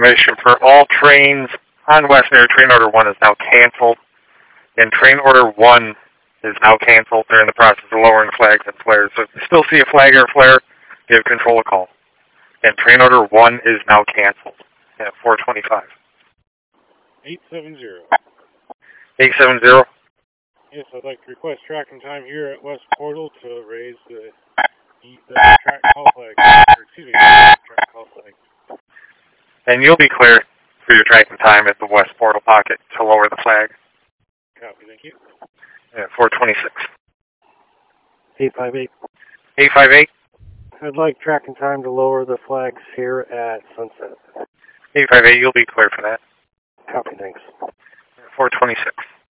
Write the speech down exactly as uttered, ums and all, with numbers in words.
information for all trains on West Air. Train order one is now canceled, and train order one is now canceled. They're in the process of lowering flags and flares. So if you still see a flag or a flare, give control a call. And train order one is now canceled at four twenty-five. eight seven zero. eight seven zero? Yes, I'd like to request tracking time here at West Portal to raise the, the track call flag. Or, excuse me, track call flag. And you'll be clear for your tracking time at the West Portal pocket to lower the flag. Copy, thank you. At four twenty-six. eight five eight. eight five eight? I'd like tracking time to lower the flags here at Sunset. eight five eight, you'll be clear for that. Copy, thanks. four twenty-six.